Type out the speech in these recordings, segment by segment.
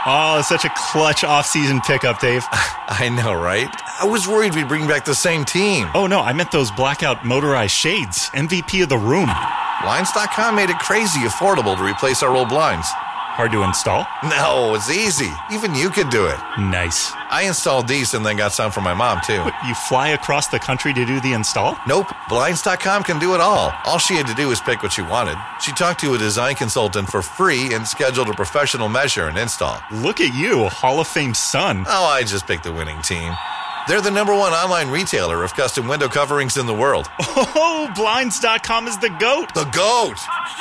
Oh, such a clutch off-season pickup, Dave. I know, right? I was worried we'd bring back the same team. Oh, no, I meant those blackout motorized shades. MVP of the room. Blinds.com made it crazy affordable to replace our old blinds. Hard to install? No, it's easy. Even you could do it. Nice. I installed these and then got some for my mom, too. What, you fly across the country to do the install? Nope. Blinds.com can do it all. All she had to do was pick what she wanted. She talked to a design consultant for free and scheduled a professional measure and install. Look at you, Hall of Fame son. Oh, I just picked the winning team. They're the #1 online retailer of custom window coverings in the world. Oh, Blinds.com is the GOAT. The GOAT!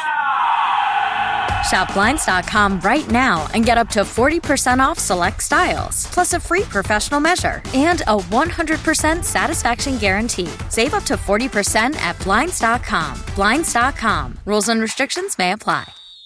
Shop Blinds.com right now and get up to 40% off select styles, plus a free professional measure and a 100% satisfaction guarantee. Save up to 40% at Blinds.com. Blinds.com. Rules and restrictions may apply.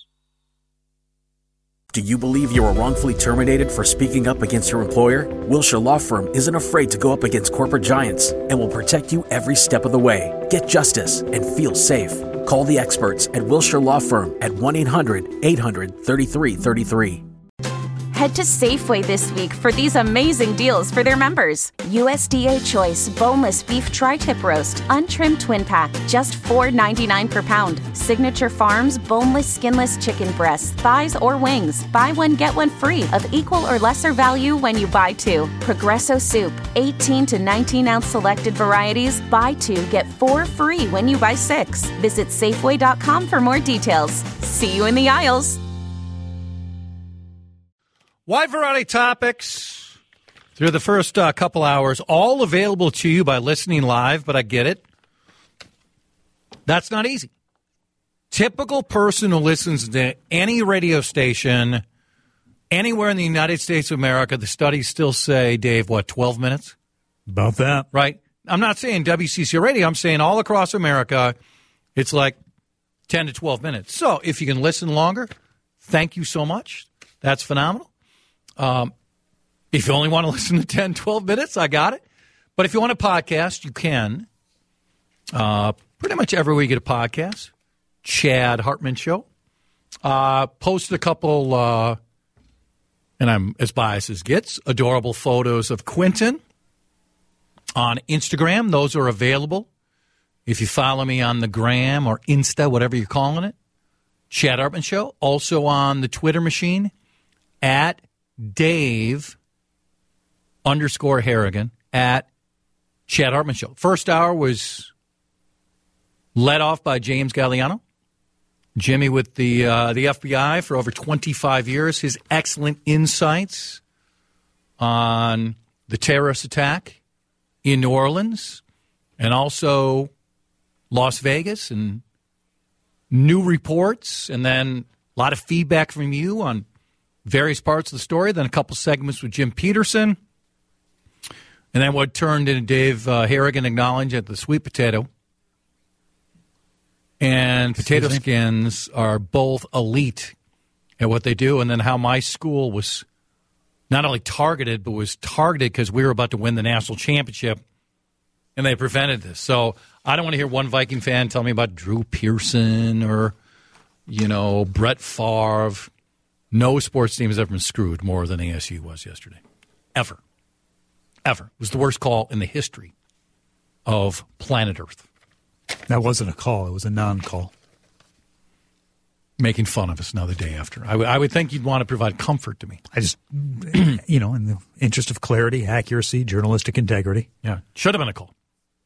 Do you believe you were wrongfully terminated for speaking up against your employer? Wilshire Law Firm isn't afraid to go up against corporate giants and will protect you every step of the way. Get justice and feel safe. Call the experts at Wilshire Law Firm at 1-800-800-3333. Head to Safeway this week for these amazing deals for their members. USDA Choice Boneless Beef Tri-Tip Roast, Untrimmed Twin Pack, just $4.99 per pound. Signature Farms Boneless Skinless Chicken Breasts, Thighs, or Wings. Buy one, get one free of equal or lesser value when you buy two. Progresso Soup, 18 to 19-ounce selected varieties. Buy two, get 4 free when you buy 6. Visit Safeway.com for more details. See you in the aisles. Wide variety topics through the first couple hours, all available to you by listening live, but I get it. That's not easy. Typical person who listens to any radio station anywhere in the United States of America, the studies still say, Dave, 12 minutes? About that. Right? I'm not saying WCCO radio. I'm saying all across America, it's like 10 to 12 minutes. So if you can listen longer, thank you so much. That's phenomenal. If you only want to listen to 10, 12 minutes, I got it. But if you want a podcast, you can. Pretty much everywhere you get a podcast. Chad Hartman Show. Posted a couple, and I'm as biased as gets, adorable photos of Quentin on Instagram. Those are available. If you follow me on the gram or Insta, whatever you're calling it. Chad Hartman Show. Also on the Twitter machine at Dave_Harrigan at Chad Hartman Show. First hour was led off by James Galliano. Jimmy with the FBI for over 25 years. His excellent insights on the terrorist attack in New Orleans and also Las Vegas and new reports, and then a lot of feedback from you on various parts of the story, then a couple segments with Jim Peterson, and then what turned into Dave Harrigan acknowledged at the sweet potato. And potato skins are both elite at what they do, and then how my school was not only targeted, but was targeted because we were about to win the national championship, and they prevented this. So I don't want to hear one Viking fan tell me about Drew Pearson or, Brett Favre. No sports team has ever been screwed more than ASU was yesterday. Ever. It was the worst call in the history of planet Earth. That wasn't a call. It was a non-call. Making fun of us now the day after. I would think you'd want to provide comfort to me. I just, in the interest of clarity, accuracy, journalistic integrity. Yeah. Should have been a call.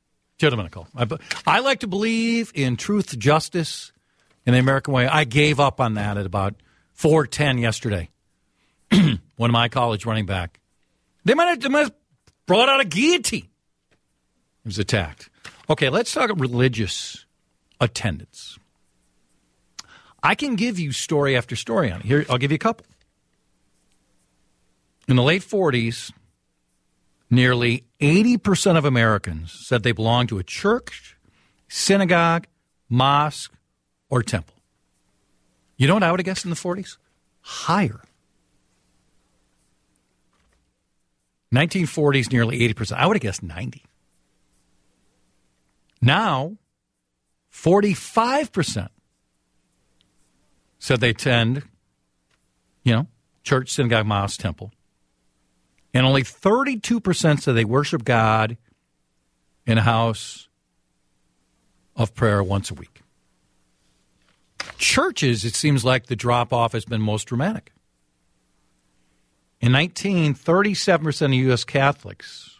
I like to believe in truth, justice, in the American way. I gave up on that at about 4:10 yesterday. One of my college running back. They might have brought out a guillotine. He was attacked. Okay, let's talk about religious attendance. I can give you story after story on it. Here, I'll give you a couple. In the late 40s, nearly 80% of Americans said they belonged to a church, synagogue, mosque, or temple. You know what I would have guessed in the 40s? Higher. 1940s, nearly 80%. I would have guessed 90. Now, 45% said they attend, church, synagogue, mosque, temple. And only 32% said they worship God in a house of prayer once a week. Churches, it seems like the drop-off has been most dramatic. In 37% of U.S. Catholics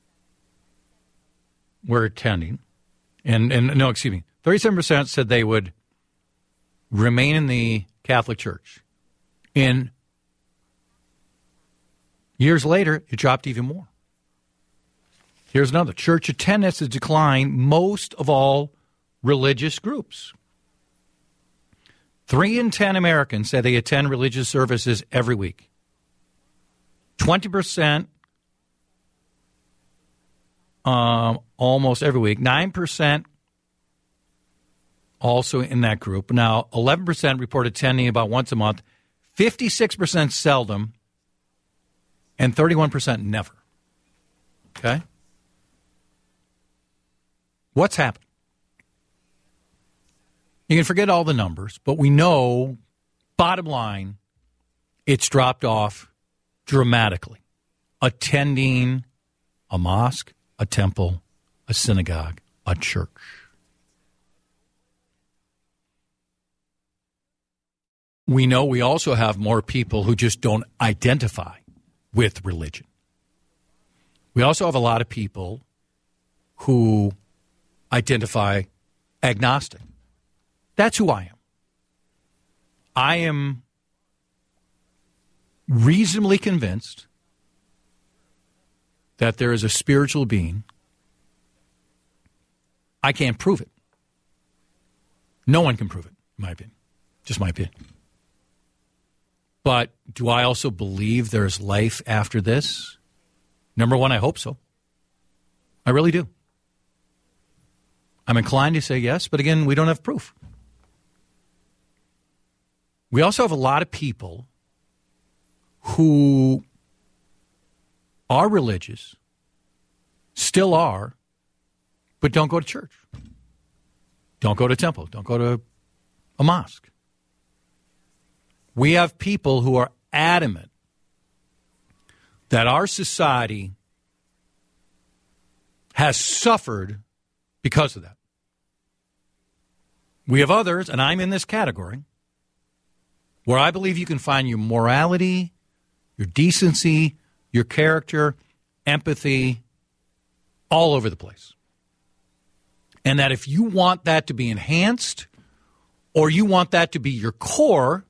were attending. And 37% said they would remain in the Catholic Church. In years later, it dropped even more. Here's another. Church attendance has declined most of all religious groups. 3 in 10 Americans say they attend religious services every week. 20% almost every week. 9% also in that group. Now, 11% report attending about once a month. 56% seldom. And 31% never. Okay? What's happened? You can forget all the numbers, but we know, bottom line, it's dropped off dramatically. Attending a mosque, a temple, a synagogue, a church. We know we also have more people who just don't identify with religion. We also have a lot of people who identify agnostic. That's who I am. I am reasonably convinced that there is a spiritual being. I can't prove it. No one can prove it, in my opinion. Just my opinion. But do I also believe there's life after this? Number one, I hope so. I really do. I'm inclined to say yes, but again, we don't have proof. We also have a lot of people who are religious, still are, but don't go to church. Don't go to temple. Don't go to a mosque. We have people who are adamant that our society has suffered because of that. We have others, and I'm in this category, where I believe you can find your morality, your decency, your character, empathy, all over the place. And that if you want that to be enhanced, or you want that to be your core,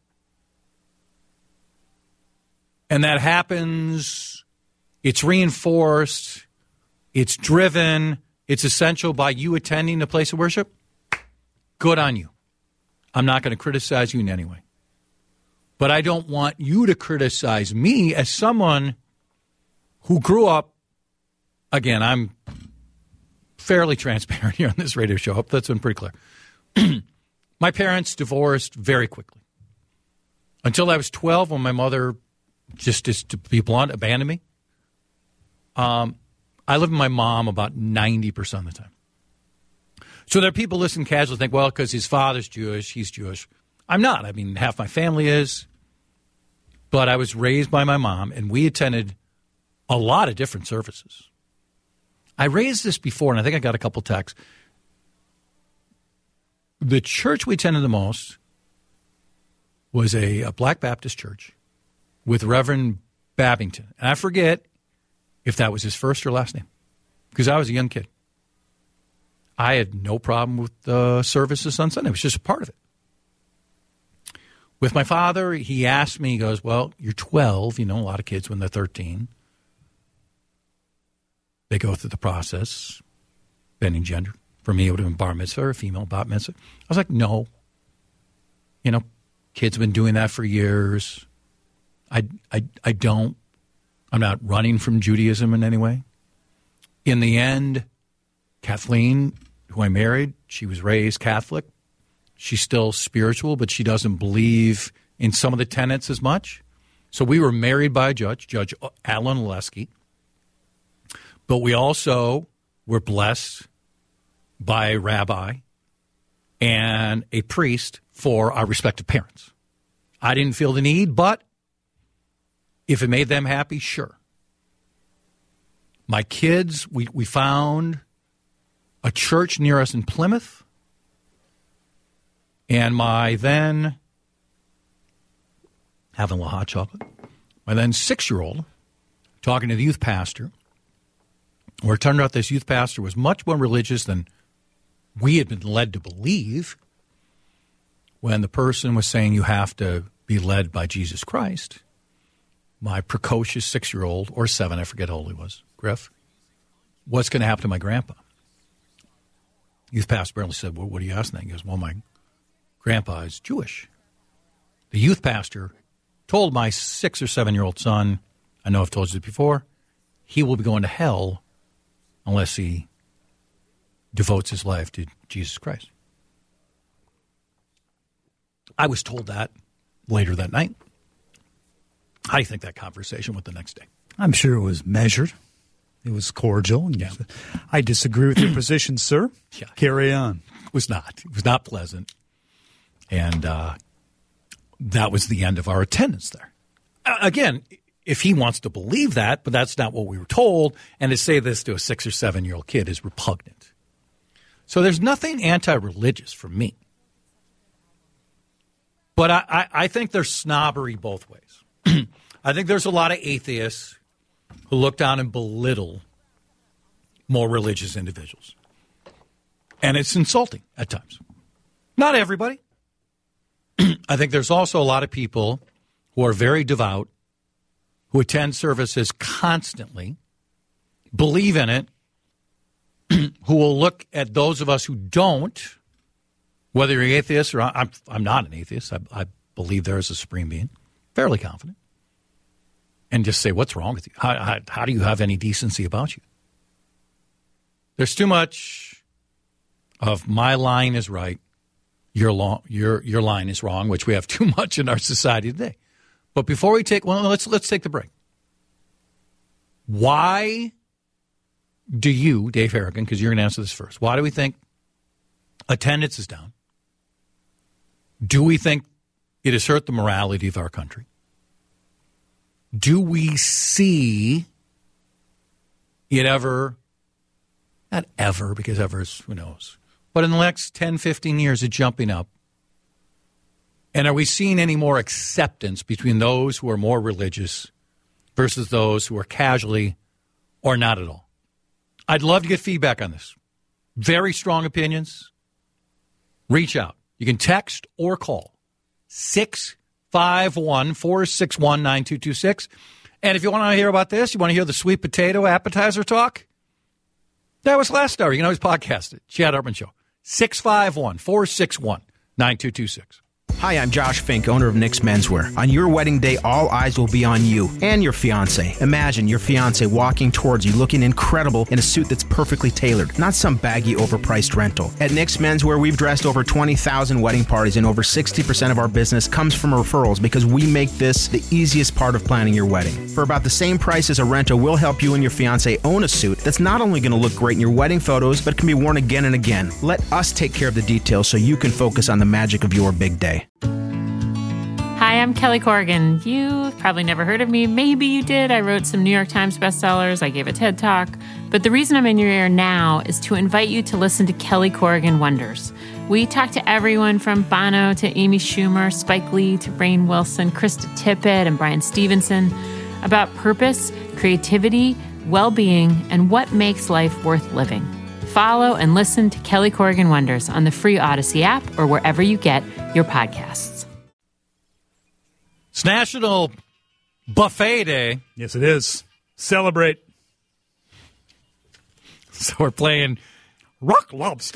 and that happens, it's reinforced, it's driven, it's essential by you attending a place of worship, good on you. I'm not going to criticize you in any way. But I don't want you to criticize me as someone who grew up, again, I'm fairly transparent here on this radio show. I hope that's been pretty clear. My parents divorced very quickly. Until I was 12, when my mother, just to be blunt, abandoned me. I lived with my mom about 90% of the time. So there are people listening casually think, well, because his father's Jewish, he's Jewish. I'm not. I mean, half my family is. But I was raised by my mom, and we attended a lot of different services. I raised this before, and I think I got a couple texts. The church we attended the most was a Black Baptist church with Reverend Babington. And I forget if that was his first or last name, because I was a young kid. I had no problem with the services on Sunday. It was just a part of it. With my father, he asked me, he goes, well, you're 12. You know, a lot of kids when they're 13, they go through the process, bending gender. For me, it would have been bar mitzvah or female bat mitzvah. I was like, no. You know, kids have been doing that for years. I don't. I'm not running from Judaism in any way. In the end, Kathleen, who I married, she was raised Catholic. She's still spiritual, but she doesn't believe in some of the tenets as much. So we were married by a judge, Judge Alan Oleski. But we also were blessed by a rabbi and a priest for our respective parents. I didn't feel the need, but If it made them happy, sure. My kids, we found a church near us in Plymouth, and my then, having a little hot chocolate, my then 6-year-old, talking to the youth pastor, where it turned out this youth pastor was much more religious than we had been led to believe, when the person was saying you have to be led by Jesus Christ. My precocious 6-year-old, or 7, I forget how old he was, Griff, what's going to happen to my grandpa? Youth pastor barely said, well, what are you asking? He goes, well, my grandpa is Jewish. The youth pastor told my 6 or 7-year-old son, I know I've told you this before, he will be going to hell unless he devotes his life to Jesus Christ. I was told that later that night. How do you think that conversation went the next day? I'm sure it was measured. It was cordial. And I disagree with your position, sir. Yeah. Carry on. It was not. It was not pleasant. And that was the end of our attendance there. Again, if he wants to believe that, but that's not what we were told, and to say this to a 6 or 7-year-old kid is repugnant. So there's nothing anti-religious for me. But I think there's snobbery both ways. I think there's a lot of atheists who look down and belittle more religious individuals. And it's insulting at times. Not everybody. I think there's also a lot of people who are very devout, who attend services constantly, believe in it, who will look at those of us who don't, whether you're atheist or I'm not an atheist. I believe there is a supreme being, fairly confident, and just say, what's wrong with you? How do you have any decency about you? There's too much of my line is right, your line is wrong, which we have too much in our society today. But before we take, let's take the break. Why do you, Dave Harrigan, because you're going to answer this first, why do we think attendance is down? Do we think it has hurt the morality of our country? Do we see it ever, not ever, because ever is, who knows, but in the next 10, 15 years, it jumping up? And are we seeing any more acceptance between those who are more religious versus those who are casually or not at all? I'd love to get feedback on this. Very strong opinions. Reach out. You can text or call 651-461-9226. And if you want to hear about this, you want to hear the sweet potato appetizer talk, that was last hour. You can always podcast it. Chad Hartman Show. 651-461-9226. Hi, I'm Josh Fink, owner of Nick's Menswear. On your wedding day, all eyes will be on you and your fiancé. Imagine your fiancé walking towards you looking incredible in a suit that's perfectly tailored, not some baggy, overpriced rental. At Nick's Menswear, we've dressed over 20,000 wedding parties, and over 60% of our business comes from referrals because we make this the easiest part of planning your wedding. For about the same price as a rental, we'll help you and your fiancé own a suit that's not only going to look great in your wedding photos, but can be worn again and again. Let us take care of the details so you can focus on the magic of your big day. Hi, I'm Kelly Corrigan. You've probably never heard of me. Maybe you did. I wrote some New York Times bestsellers. I gave a TED Talk. But the reason I'm in your ear now is to invite you to listen to Kelly Corrigan Wonders. We talk to everyone from Bono to Amy Schumer, Spike Lee to Rainn Wilson, Krista Tippett, and Brian Stevenson about purpose, creativity, well-being, and what makes life worth living. Follow and listen to Kelly Corrigan Wonders on the free Odyssey app or wherever you get your podcasts. It's National Buffet Day. Yes, it is. Celebrate. So we're playing Rock Lobster.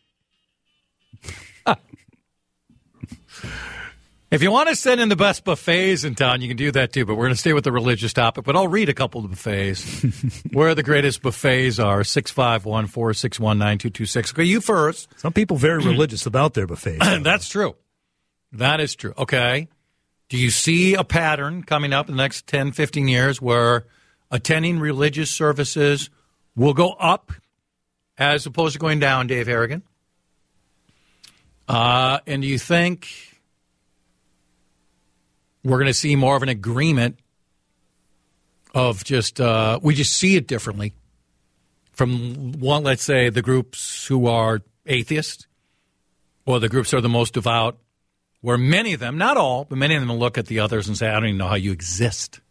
If you want to send in the best buffets in town, you can do that too, but we're going to stay with the religious topic. But I'll read a couple of the buffets. Where the greatest buffets are, 651-461-9226. Okay, you first. Some people very religious about their buffets. That's true. That is true. Okay. Do you see a pattern coming up in the next 10, 15 years where attending religious services will go up as opposed to going down, Dave Harrigan? And do you think we're going to see more of an agreement of just we just see it differently from one, let's say, the groups who are atheists or the groups who are the most devout, where many of them, not all, but many of them look at the others and say, I don't even know how you exist.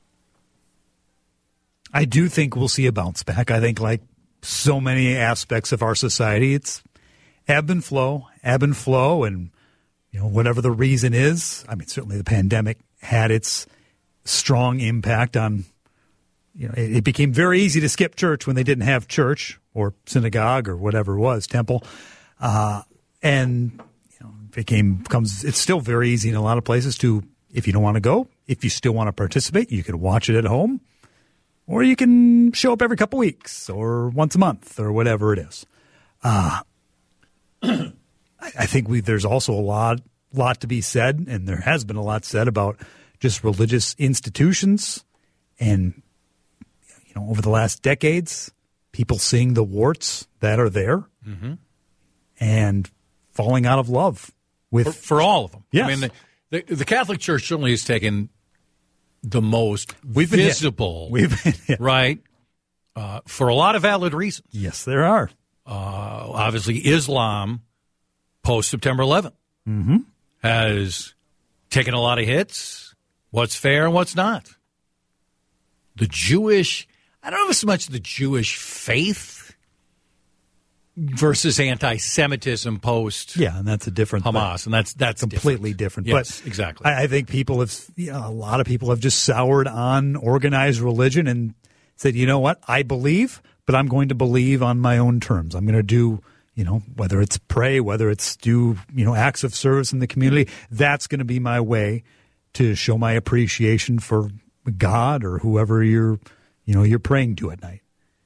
I do think we'll see a bounce back. I think like so many aspects of our society, it's ebb and flow, and whatever the reason is. I mean, certainly the pandemic had its strong impact on, it became very easy to skip church when they didn't have church or synagogue or whatever it was, temple. And it's still very easy in a lot of places to, if you don't want to go, if you still want to participate, you can watch it at home, or you can show up every couple weeks or once a month or whatever it is. I think there's also a lot to be said, and there has been a lot said about just religious institutions, and over the last decades, people seeing the warts that are there and falling out of love with for all of them. Yes. I mean, the Catholic Church certainly has taken the most visible, right? For a lot of valid reasons. Yes, there are. Obviously, Islam post September 11th has taken a lot of hits. What's fair and what's not? The Jewish, I don't know so much the Jewish faith versus anti-Semitism post. Yeah, and that's a different Hamas, thing. and that's completely different. Yes, but exactly. I think people have, a lot of people have just soured on organized religion and said, you know what, I believe, but I'm going to believe on my own terms. I'm going to do, whether it's pray, whether it's do, acts of service in the community, that's going to be my way to show my appreciation for God or whoever you're praying to at night.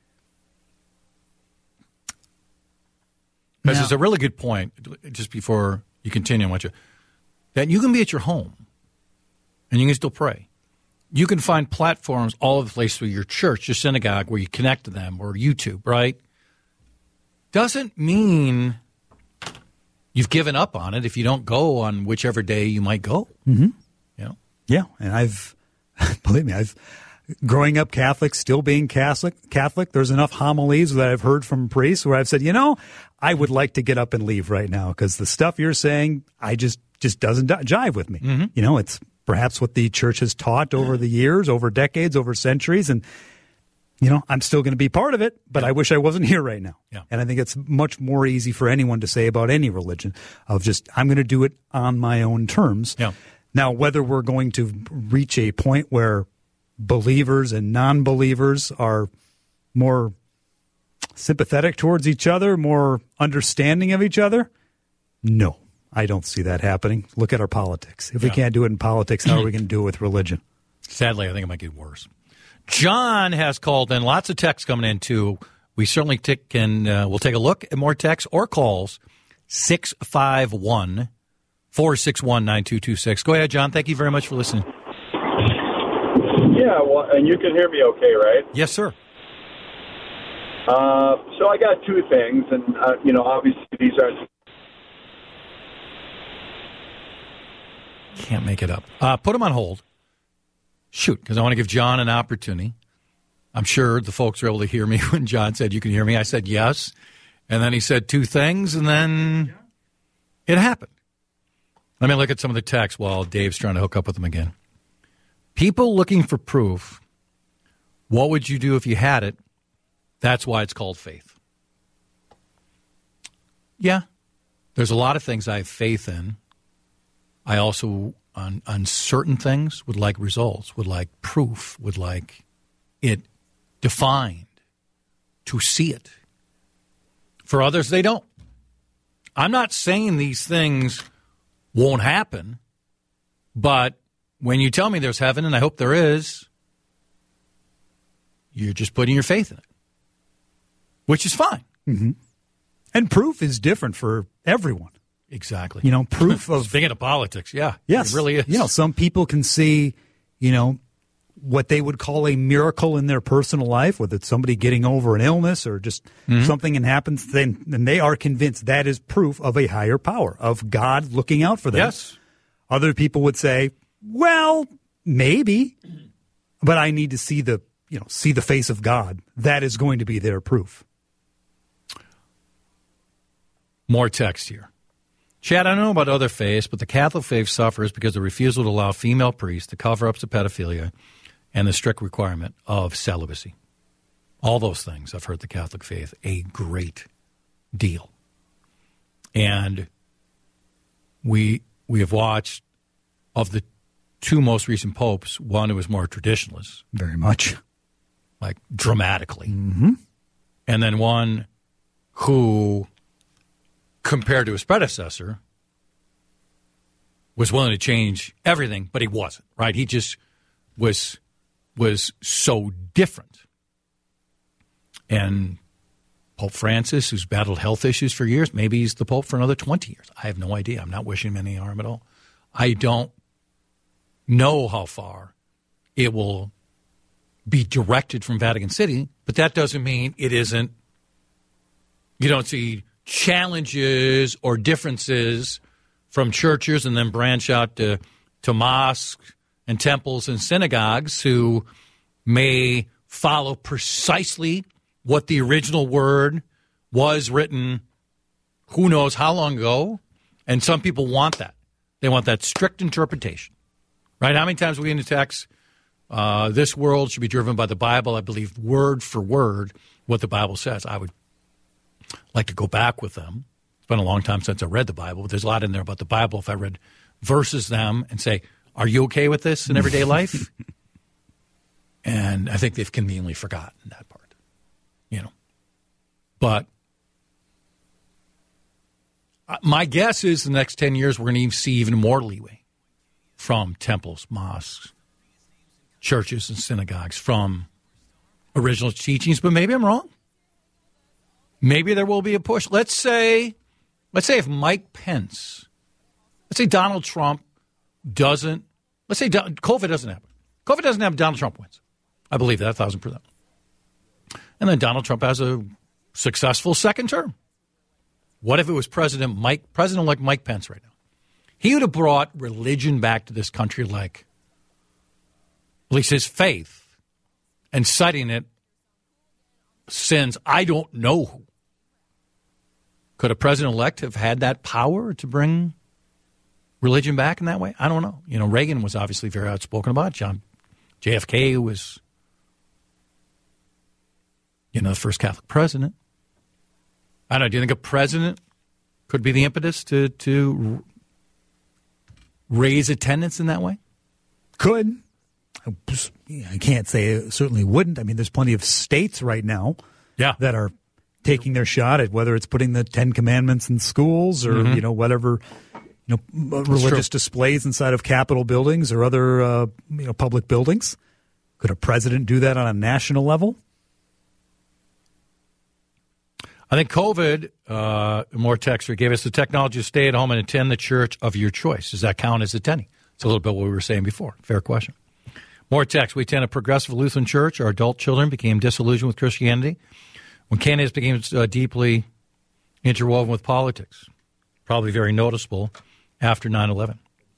Because it's a really good point, just before you continue, I want you, that you can be at your home and you can still pray. You can find platforms all over the place through your church, your synagogue, where you connect to them, or YouTube, right? Doesn't mean you've given up on it if you don't go on whichever day you might go. Yeah, and believe me, growing up Catholic, still being Catholic, there's enough homilies that I've heard from priests where I've said, I would like to get up and leave right now because the stuff you're saying, I just doesn't jive with me. It's perhaps what the church has taught over the years, over decades, over centuries, and I'm still going to be part of it, but I wish I wasn't here right now. Yeah. And I think it's much more easy for anyone to say about any religion of just, I'm going to do it on my own terms. Yeah. Now, whether we're going to reach a point where believers and non-believers are more sympathetic towards each other, more understanding of each other, no, I don't see that happening. Look at our politics. If we can't do it in politics, how are we going to do it with religion? Sadly, I think it might get worse. John has called in. Lots of texts coming in, too. We certainly we'll take a look at more texts or calls. 651-461-9226. Go ahead, John. Thank you very much for listening. Yeah, well, and you can hear me okay, right? Yes, sir. So I got two things, and, obviously these are... Can't make it up. Put him on hold. Shoot, because I want to give John an opportunity. I'm sure the folks are able to hear me when John said, you can hear me. I said yes. And then he said two things, and then it happened. Let me look at some of the texts while Dave's trying to hook up with them again. People looking for proof. What would you do if you had it? That's why it's called faith. Yeah, there's a lot of things I have faith in. I also, on certain things, would like results, would like proof, would like it defined, to see it. For others, they don't. I'm not saying these things won't happen, but when you tell me there's heaven, and I hope there is, you're just putting your faith in it, which is fine. Mm-hmm. And proof is different for everyone. Exactly. Proof of... Speaking of politics, yeah. Yes. It really is. Some people can see, what they would call a miracle in their personal life, whether it's somebody getting over an illness or just something that happens, then they are convinced that is proof of a higher power, of God looking out for them. Yes. Other people would say, well, maybe. But I need to see the face of God. That is going to be their proof. More text here. Chad, I don't know about other faiths, but the Catholic faith suffers because of the refusal to allow female priests to cover up to pedophilia and the strict requirement of celibacy. All those things I've heard the Catholic faith a great deal. And we have watched, of the two most recent popes, one who was more traditionalist. Very much. Like dramatically. Mm-hmm. And then one who, compared to his predecessor, was willing to change everything, but he wasn't, right? He just was so different. And Pope Francis, who's battled health issues for years, maybe he's the Pope for another 20 years. I have no idea. I'm not wishing him any harm at all. I don't know how far it will be directed from Vatican City, but that doesn't mean it isn't. You don't see challenges or differences from churches and then branch out to mosques and temples and synagogues who may follow precisely what the original word was written who knows how long ago, and some people want that. They want that strict interpretation, right? How many times we in the text, this world should be driven by the Bible, I believe word for word what the Bible says. I would like to go back with them. It's been a long time since I read the Bible, but there's a lot in there about the Bible. If I read verses them and say, are you okay with this in everyday life? And I think they've conveniently forgotten that part, But my guess is the next 10 years we're going to see even more leeway from temples, mosques, churches, and synagogues from original teachings. But maybe I'm wrong. Maybe there will be a push. Let's say if Mike Pence, let's say Donald Trump doesn't, let's say COVID doesn't happen. COVID doesn't happen, Donald Trump wins. I believe that 1,000%. And then Donald Trump has a successful second term. What if it was President-elect Mike Pence right now? He would have brought religion back to this country, like at least his faith, and citing it since I don't know who. Could a president-elect have had that power to bring religion back in that way? I don't know. Reagan was obviously very outspoken about it. JFK was, the first Catholic president. I don't know. Do you think a president could be the impetus to raise attendance in that way? Could. I can't say it certainly wouldn't. I mean, there's plenty of states right now that are taking their shot at whether it's putting the 10 Commandments in schools or, whatever, religious displays inside of Capitol buildings or other, public buildings. Could a president do that on a national level? I think COVID, more texter gave us the technology to stay at home and attend the church of your choice. Does that count as attending? It's a little bit what we were saying before. Fair question. More text. We attend a progressive Lutheran church. Our adult children became disillusioned with Christianity when candidates became deeply interwoven with politics. Probably very noticeable after 9/11.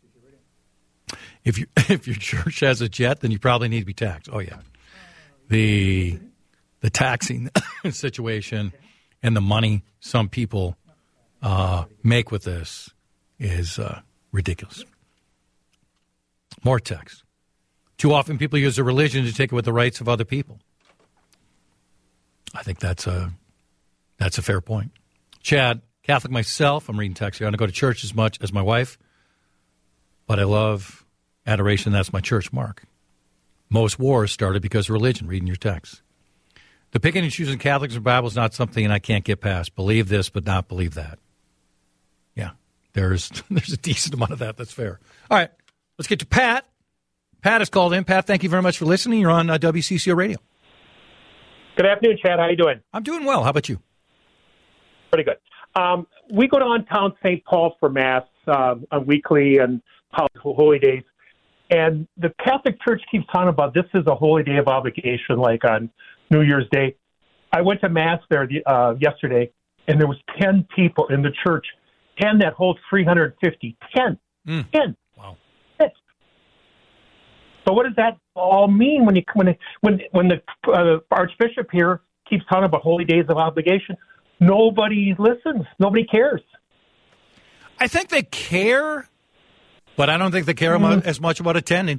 If your church has a jet, then you probably need to be taxed. Oh, yeah. The taxing situation and the money some people make with this is ridiculous. More text. Too often people use their religion to take away the rights of other people. I think that's a fair point. Chad, Catholic myself, I'm reading text here. I don't go to church as much as my wife, but I love adoration. That's my church, Mark. Most wars started because of religion, reading your text. The picking and choosing Catholics and Bible is not something I can't get past. Believe this, but not believe that. Yeah, there's a decent amount of that. That's fair. All right, let's get to Pat. Pat has called in. Pat, thank you very much for listening. You're on WCCO Radio. Good afternoon, Chad. How you doing? I'm doing well. How about you? Pretty good. We go downtown St. Paul for Mass on weekly and holy days. And the Catholic Church keeps talking about this is a holy day of obligation, like on New Year's Day. I went to Mass there yesterday, and there was 10 people in the church, 10 that holds 350. 10. 10. Wow. 10. So what does that all mean when the Archbishop here keeps talking about holy days of obligation? Nobody listens. Nobody cares. I think they care, but I don't think they care as much about attending.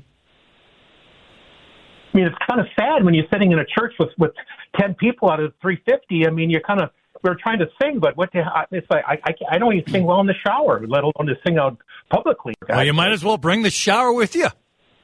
I mean, it's kind of sad when you're sitting in a church with 10 people out of 350. I mean, we're trying to sing, but it's like I don't even sing well in the shower, let alone to sing out publicly. Well, you might as well bring the shower with you.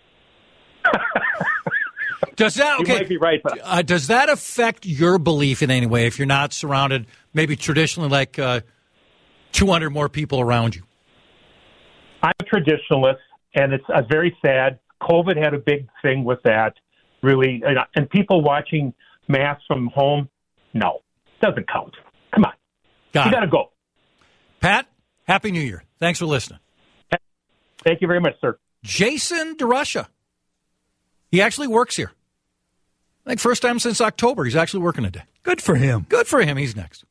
Does that, okay, you might be right, but does that affect your belief in any way if you're not surrounded, maybe traditionally, like 200 more people around you? I'm a traditionalist, and it's very sad. COVID had a big thing with that, really. And people watching Mass from home, no, doesn't count. Come on. You got to go. Pat, Happy New Year. Thanks for listening. Thank you very much, sir. Jason DeRusha. He actually works here. I think first time since October he's actually working a day. Good for him. Good for him. He's next.